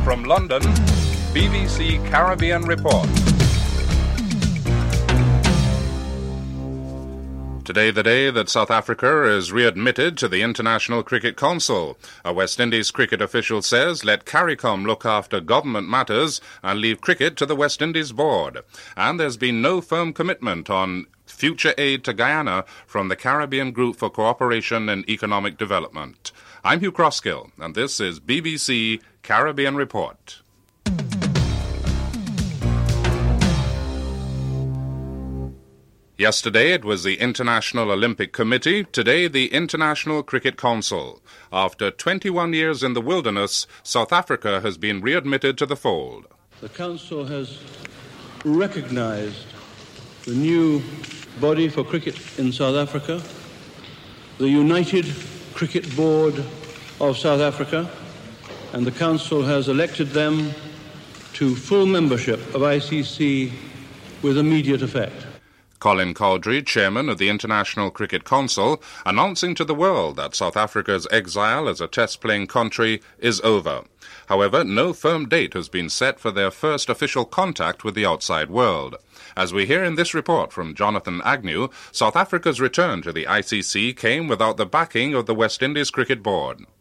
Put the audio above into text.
From London, BBC Caribbean Report. Today the day that South Africa is readmitted to the International Cricket Council. A West Indies cricket official says let CARICOM look after government matters and leave cricket to the West Indies board. And there's been no firm commitment on future aid to Guyana from the Caribbean Group for Cooperation and Economic Development. I'm Hugh Crossgill, and this is BBC Caribbean Report. Yesterday it was the International Olympic Committee, today the International Cricket Council. After 21 years in the wilderness, South Africa has been readmitted to the fold. The Council has recognized the new body for cricket in South Africa, the United Cricket Board of South Africa, and the Council has elected them to full membership of ICC with immediate effect. Colin Cowdrey, chairman of the International Cricket Council, announcing to the world that South Africa's exile as a test-playing country is over. However, no firm date has been set for their first official contact with the outside world. As we hear in this report from Jonathan Agnew, South Africa's return to the ICC came without the backing of the West Indies Cricket Board.